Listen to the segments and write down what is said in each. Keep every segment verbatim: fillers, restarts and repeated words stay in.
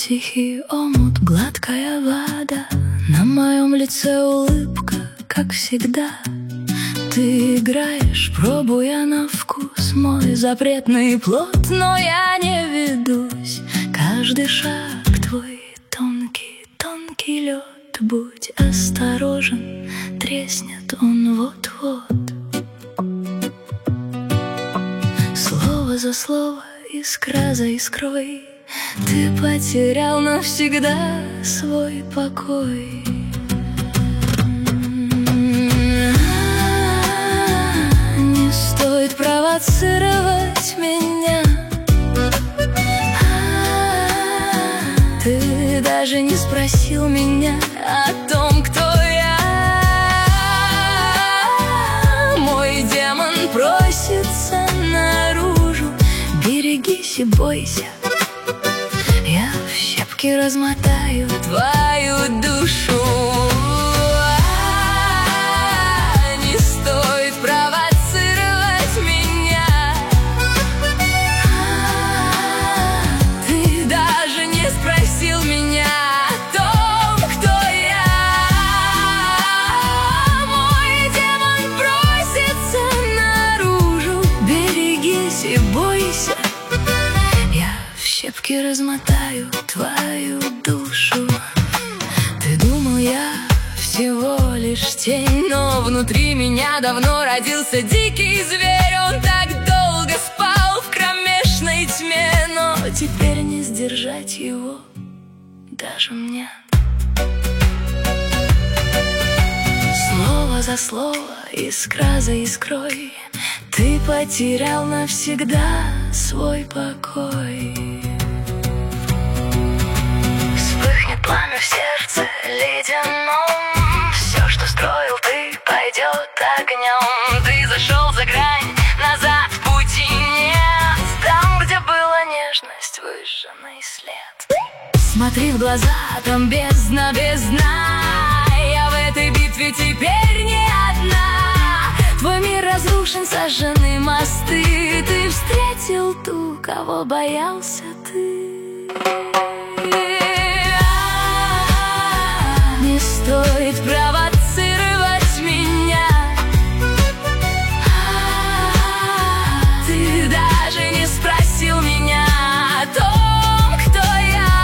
тихий омут, гладкая вода. На моем лице улыбка, как всегда. Ты играешь, пробуя на вкус мой запретный плод, но я не ведусь. Каждый шаг твой тонкий, тонкий лед. Будь осторожен, треснет он вот-вот. Слово за слово, искра за искрой, ты потерял навсегда свой покой. Не стоит провоцировать меня. Ты даже не спросил меня о том, кто я. Мой демон просится наружу. Берегись и бойся. Я в щепки размотаю твою душу. Не стоит провоцировать меня. Ты даже не спросил меня о том, кто я. Мой демон просится наружу. Берегись и бойся. Я в щепки размотаю твою душу. Ты думал, я всего лишь тень, но внутри меня давно родился дикий зверь. Он так долго спал в кромешной тьме, но теперь не сдержать его даже мне. Слово за слово, искра за искрой, ты потерял навсегда свой покой. Вспыхнет пламя в сердце ледяном. Все, что строил ты, пойдет огнем. Ты зашел за грань, назад пути нет. Там, где была нежность, выжженный след. Смотри в глаза, там бездна, бездна. Я в этой битве теперь не одна. Твой мир разрушен, сожжены мосты. Ты встретил ту, кого боялся ты. Не стоит провоцировать меня. Ты даже не спросил меня о том, кто я.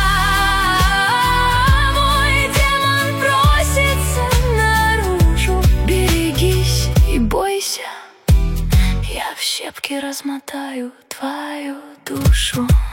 Мой демон просится наружу. Берегись и бойся. Я в щепки размотаю твою душу.